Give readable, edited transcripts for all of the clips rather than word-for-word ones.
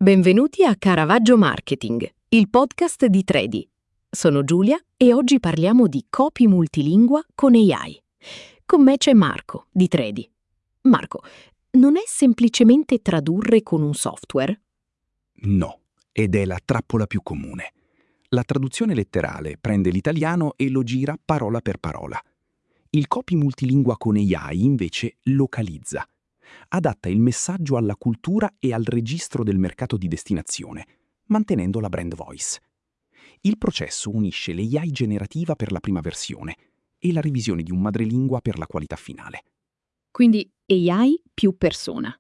Benvenuti a Caravaggio Marketing, il podcast di Tredi. Sono Giulia e oggi parliamo di copy multilingua con AI. Con me c'è Marco, di Tredi. Marco, non è semplicemente tradurre con un software? No, ed è la trappola più comune. La traduzione letterale prende l'italiano e lo gira parola per parola. Il copy multilingua con AI invece localizza. Adatta il messaggio alla cultura e al registro del mercato di destinazione, mantenendo la brand voice. Il processo unisce l'AI generativa per la prima versione e la revisione di un madrelingua per la qualità finale. Quindi AI più persona.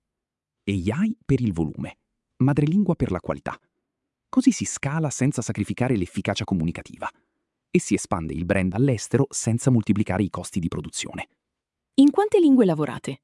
AI per il volume, madrelingua per la qualità. Così si scala senza sacrificare l'efficacia comunicativa e si espande il brand all'estero senza moltiplicare i costi di produzione. In quante lingue lavorate?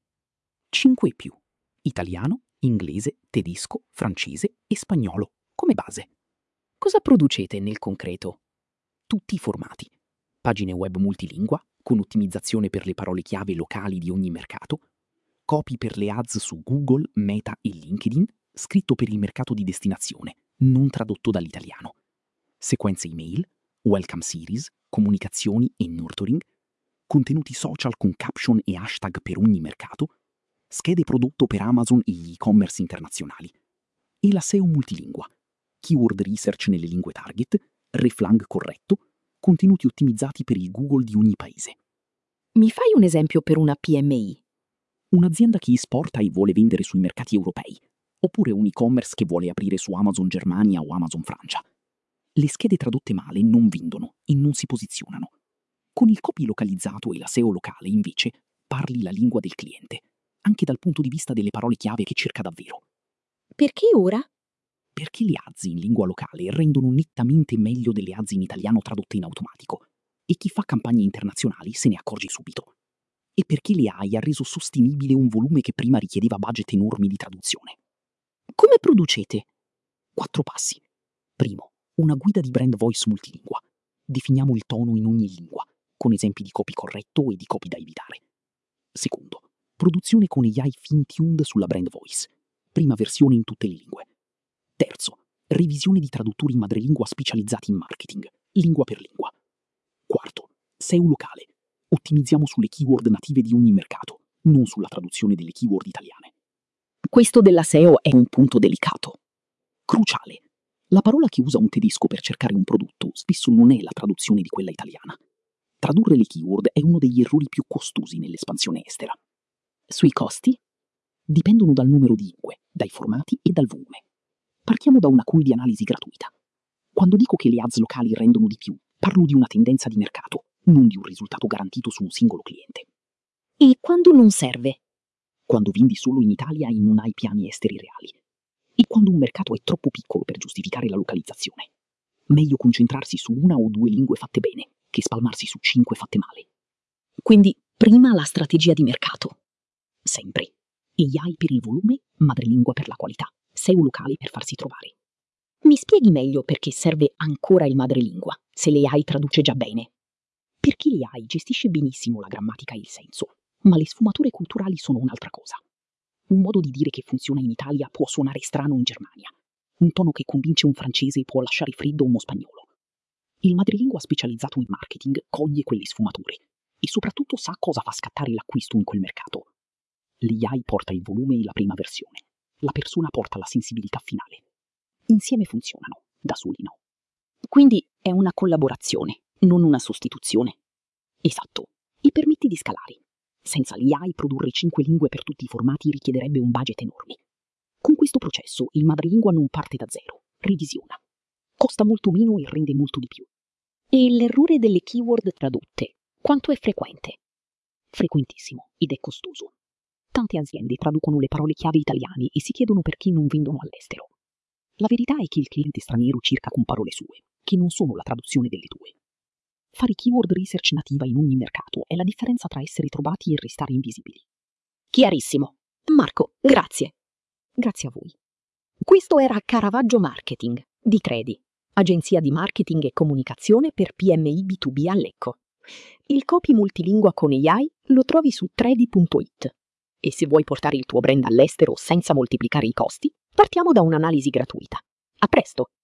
5 più: italiano, inglese, tedesco, francese e spagnolo come base. Cosa producete nel concreto? Tutti i formati. Pagine web multilingua, con ottimizzazione per le parole chiave locali di ogni mercato, copy per le ads su Google, Meta e LinkedIn, scritto per il mercato di destinazione, non tradotto dall'italiano. Sequenze email, welcome series, comunicazioni e nurturing, contenuti social con caption e hashtag per ogni mercato, schede prodotto per Amazon e gli e-commerce internazionali, e la SEO multilingua, keyword research nelle lingue target, reflang corretto, contenuti ottimizzati per il Google di ogni paese. Mi fai un esempio per una PMI? Un'azienda che esporta e vuole vendere sui mercati europei, oppure un e-commerce che vuole aprire su Amazon Germania o Amazon Francia. Le schede tradotte male non vendono e non si posizionano. Con il copy localizzato e la SEO locale, invece, parli la lingua del cliente, anche dal punto di vista delle parole chiave che cerca davvero. Perché ora? Perché le ads in lingua locale rendono nettamente meglio delle ads in italiano tradotte in automatico, e chi fa campagne internazionali se ne accorge subito. E perché l'AI ha reso sostenibile un volume che prima richiedeva budget enormi di traduzione. Come producete? 4 passi. Primo, una guida di brand voice multilingua. Definiamo il tono in ogni lingua, con esempi di copy corretto e di copy da evitare. Secondo, produzione con AI fine-tuned sulla brand voice. Prima versione in tutte le lingue. Terzo, revisione di traduttori in madrelingua specializzati in marketing, lingua per lingua. Quarto, SEO locale. Ottimizziamo sulle keyword native di ogni mercato, non sulla traduzione delle keyword italiane. Questo della SEO è un punto delicato. Cruciale. La parola che usa un tedesco per cercare un prodotto spesso non è la traduzione di quella italiana. Tradurre le keyword è uno degli errori più costosi nell'espansione estera. Sui costi? Dipendono dal numero di lingue, dai formati e dal volume. Partiamo da una call di analisi gratuita. Quando dico che le ads locali rendono di più, parlo di una tendenza di mercato, non di un risultato garantito su un singolo cliente. E quando non serve? Quando vendi solo in Italia e non hai piani esteri reali. E quando un mercato è troppo piccolo per giustificare la localizzazione. Meglio concentrarsi su 1 o 2 lingue fatte bene, che spalmarsi su 5 fatte male. Quindi prima la strategia di mercato. Sempre. AI per il volume, madrelingua per la qualità, SEO locale per farsi trovare. Mi spieghi meglio perché serve ancora il madrelingua, se l'AI traduce già bene? Perché l'AI gestisce benissimo la grammatica e il senso, ma le sfumature culturali sono un'altra cosa. Un modo di dire che funziona in Italia può suonare strano in Germania. Un tono che convince un francese può lasciare freddo uno spagnolo. Il madrelingua specializzato in marketing coglie quelle sfumature e soprattutto sa cosa fa scattare l'acquisto in quel mercato. L'AI porta il volume e la prima versione. La persona porta la sensibilità finale. Insieme funzionano, da soli no. Quindi è una collaborazione, non una sostituzione. Esatto, e permette di scalare. Senza l'AI produrre 5 lingue per tutti i formati richiederebbe un budget enorme. Con questo processo il madrelingua non parte da zero, revisiona. Costa molto meno e rende molto di più. E l'errore delle keyword tradotte, quanto è frequente? Frequentissimo ed è costoso. Tante aziende traducono le parole chiave italiane e si chiedono perché non vendono all'estero. La verità è che il cliente straniero cerca con parole sue, che non sono la traduzione delle tue. Fare keyword research nativa in ogni mercato è la differenza tra essere trovati e restare invisibili. Chiarissimo. Marco, grazie. Grazie a voi. Questo era Caravaggio Marketing di Tredi, agenzia di marketing e comunicazione per PMI B2B a Lecco. Il copy multilingua con AI lo trovi su tredi.it. E se vuoi portare il tuo brand all'estero senza moltiplicare i costi, Partiamo da un'analisi gratuita. A presto!